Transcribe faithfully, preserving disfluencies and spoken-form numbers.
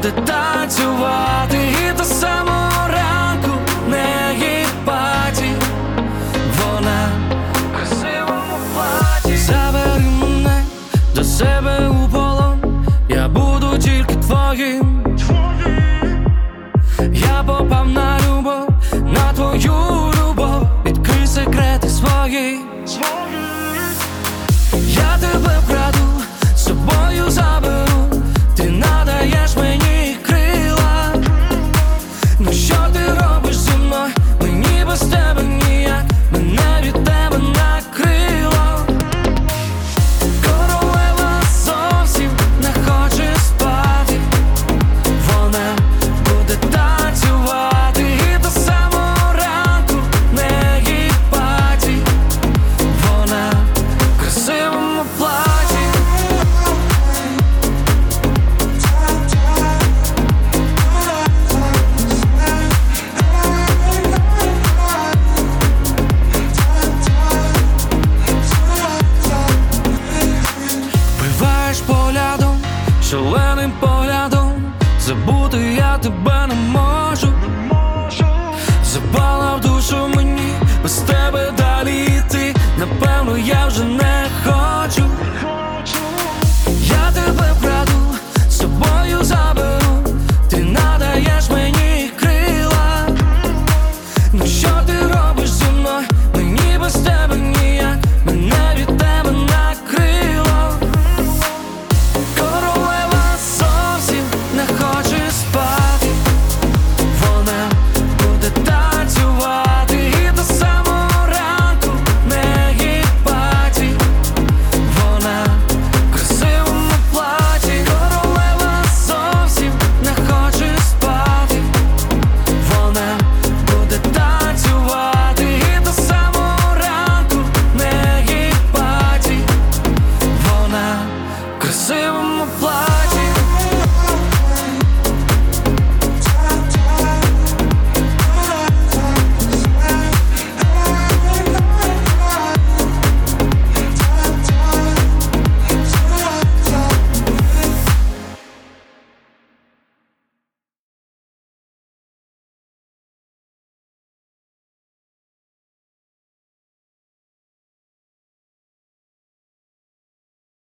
буде танцювати і до самого ранку не їбаті. Вона в красивому платі. Забери мене до себе у полон, я буду тільки твоїм. Я попав на любов, на твою любов, відкрий секрети свої.